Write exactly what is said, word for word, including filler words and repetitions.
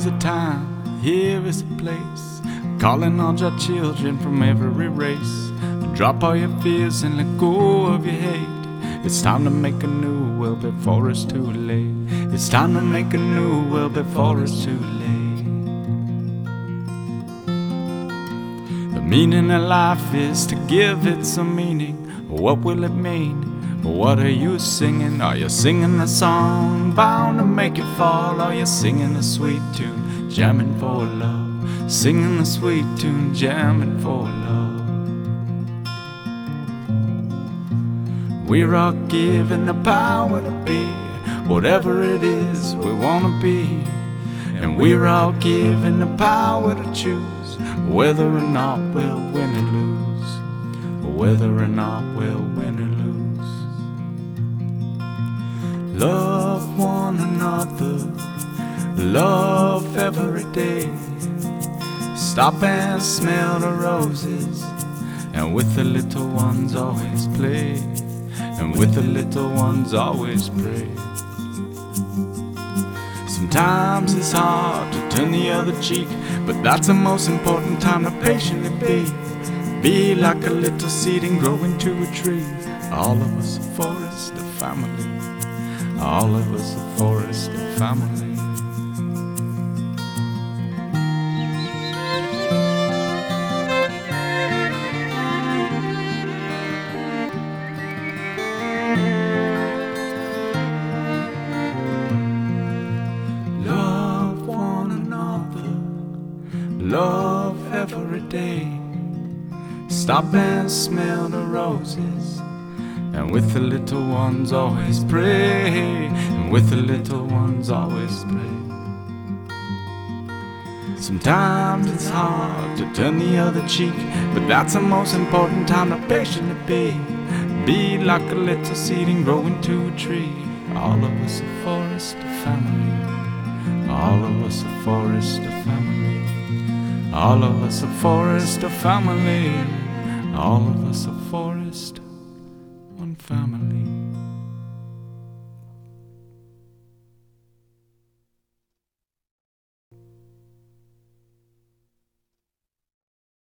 is a time, here is a place, calling all your children from every race. Drop all your fears and let go of your hate. It's time to make a new world before it's too late. It's time to make a new world before it's too late. The meaning of life is to give it some meaning. What will it mean? What are you singing? Are you singing a song bound to make you fall? Are you singing a sweet tune, jamming for love? Singing a sweet tune, jamming for love. We're all given the power to be whatever it is we want to be. And we're all given the power to choose whether or not we'll win or lose. Whether or not we'll win or lose. Love one another, love every day. Stop and smell the roses, and with the little ones always play. And with the little ones always pray. Sometimes it's hard to turn the other cheek, but that's the most important time to patiently be. Be like a little seed and grow into a tree. All of us a forest, a family. All of us a forest, a family. Love every day. Stop and smell the roses, and with the little ones always pray. And with the little ones always pray. Sometimes it's hard to turn the other cheek, but that's the most important time to patiently be. Be like a little seed and grow into a tree. All of us a forest, a family. All of us a forest, a family. All of us a forest, a family. All of us a forest, one family.